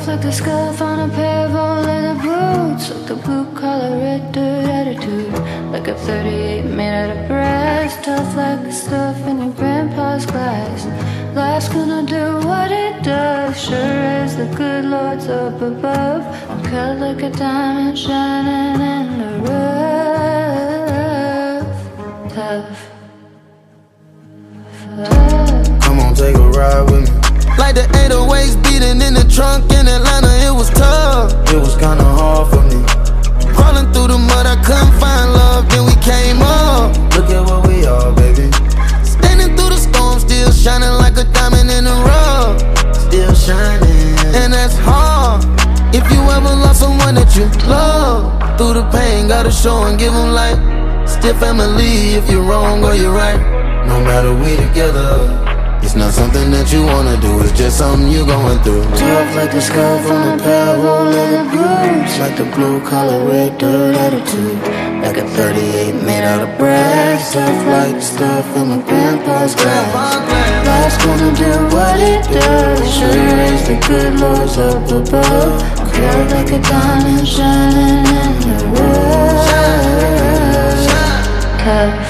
like the scuff on a pair of old leather boots, like the blue-collar red dirt attitude, like a 38 made out of brass, tough like the stuff in your grandpa's glass. Life's gonna do what it does, sure as the good Lord's up above. I'm cut like a diamond shining in the rough. Tough. Come on, take a ride with me. Like the 808s beating in the trunk in Atlanta, it was tough. It was kinda hard for me. Crawling through the mud, I couldn't find love, then we came up. Look at what we are, baby. Standing through the storm, still shining like a diamond in the rough. Still shining, and that's hard. If you ever lost someone that you love, through the pain, gotta show and give them light. Still family if you're wrong or you're right. No matter we together, it's not something that you wanna do, it's just something you're going through. Tough like the scuff on a pair of old leather boots, like the blue-collar red dirt attitude, like a 38 made out of brass, tough like the stuff in my grandpa's glass. Life's gonna do what it does, sure as the good Lord's up above. Clear like a diamond shining in the rough. Tough.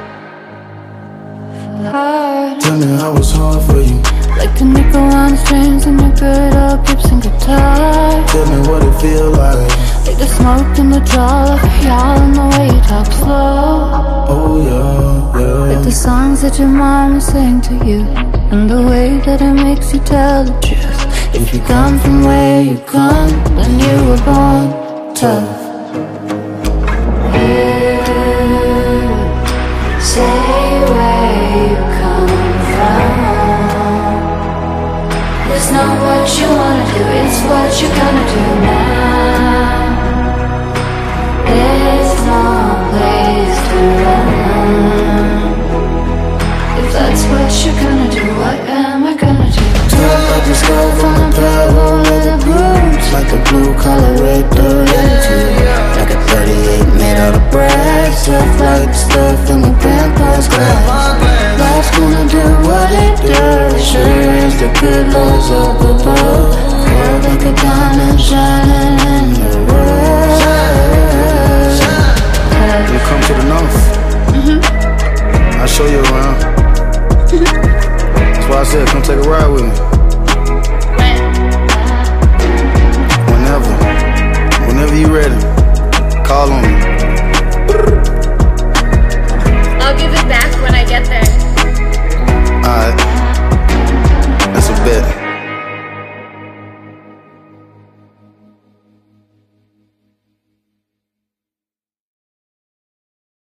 Tell me how it's hard for you. Like the nickel on strings in your good old Gibson guitar. Tell me what it feel like. Like the smoke in the jaw of y'all and the way you talk slow. Oh yeah, yeah. Like the songs that your mama sang to you, and the way that it makes you tell the truth. If you come from where you come, then you were born tough. Say where you come from. It's not what you wanna do, it's what you're gonna do now. There's no place to run. If that's what you're gonna do, what am I gonna do? Tough like the scuff on a pair of old leather boots, like the blue-collar red dirt attitude, like a 38 made out of brass, tough like the stuff in my grandpa's glass. Life's gonna do what it does, sure as the good Lord's up above. Cold like a diamond shining in the rough. You come to the north, I'll show you around. That's why I said come take a ride with me. Whenever you ready, call on me.